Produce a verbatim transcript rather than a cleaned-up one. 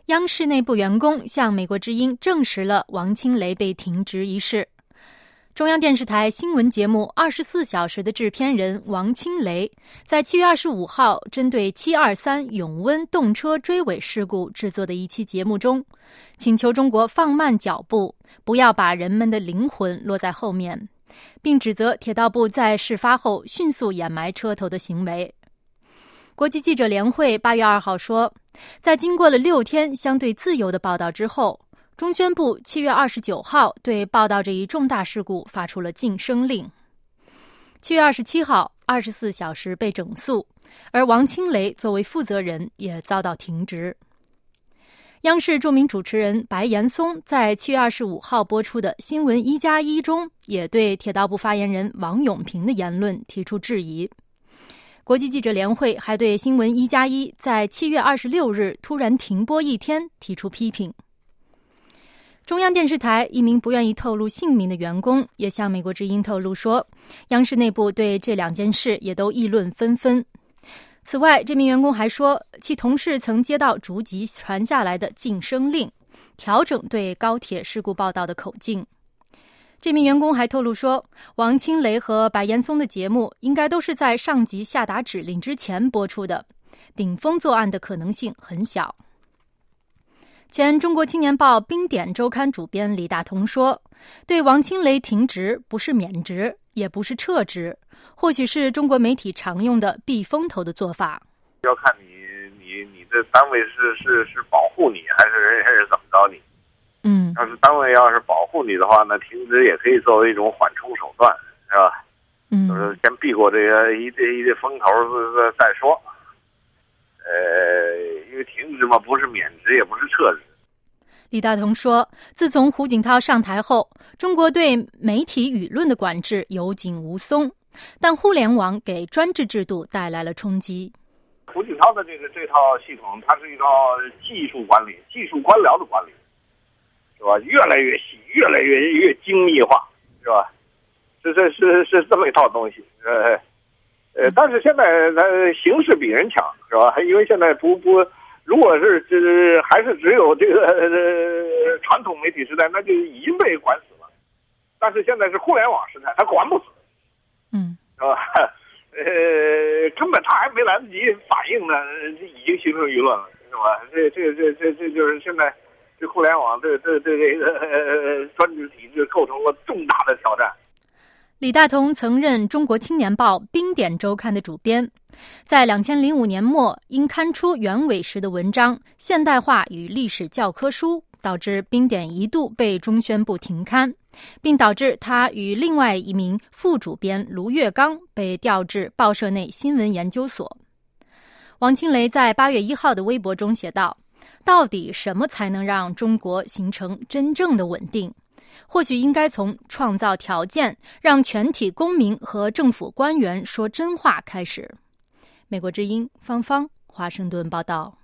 央视内部员工向美国之音证实了王清雷被停职一事。中央电视台新闻节目《二十四小时》的制片人王清雷在七月二十五号针对七二三永温动车追尾事故制作的一期节目中，请求中国放慢脚步，不要把人们的灵魂落在后面，并指责铁道部在事发后迅速掩埋车头的行为。国际记者联会八月二号说，在经过了六天相对自由的报道之后，中宣部七月二十九号对报道这一重大事故发出了禁声令。七月二十七号，二十四小时被整肃，而王清雷作为负责人也遭到停职。央视著名主持人白岩松在七月二十五号播出的《新闻一加一》中，也对铁道部发言人王永平的言论提出质疑。国际记者联会还对《新闻一加一》在七月二十六日突然停播一天提出批评。中央电视台一名不愿意透露姓名的员工也向美国之音透露说，央视内部对这两件事也都议论纷纷。此外，这名员工还说，其同事曾接到逐级传下来的禁声令，调整对高铁事故报道的口径。这名员工还透露说，王清雷和白岩松的节目应该都是在上级下达指令之前播出的，顶风作案的可能性很小。前中国青年报冰点周刊主编李大同说，对王清雷停职不是免职，也不是撤职，或许是中国媒体常用的避风头的做法。 要看你你你的单位是是是保护你，还是还是怎么着你。 嗯， 要是单位要是保护你的话，那停职也可以作为一种缓冲手段，是吧？ 嗯， 就是先避过这个一这一这风头再说。呃，因为停职嘛，不是免职，也不是撤职。 李大同说，自从胡锦涛上台后，中国对媒体舆论的管制有紧无松，但互联网给专制制度带来了冲击。 胡锦涛的这个这套系统，它是一套技术管理、技术官僚的管理。是吧？越来越细，越来越越精密化，是吧？是是是是这么一套东西，呃呃，但是现在呃形势比人强，是吧？因为现在不不，如果是这还是只有这个呃传统媒体时代，那就已经被管死了。但是现在是互联网时代，他管不死， 嗯， 是吧？呃，根本他还没来得及反应呢，已经形成舆论了，是吧？这这这这这就是现在。这互联网对对对这个呃专制体制构成了重大的挑战。 李大同曾任中国青年报冰点周刊的主编，在两千零五年末因刊出袁伟时的文章《现代化与历史教科书》，导致冰点一度被中宣部停刊，并导致他与另外一名副主编卢月刚被调至报社内新闻研究所。王清雷在八月一号的微博中写道，到底什么才能让中国形成真正的稳定？或许应该从创造条件，让全体公民和政府官员说真话开始。美国之音方方华盛顿报道。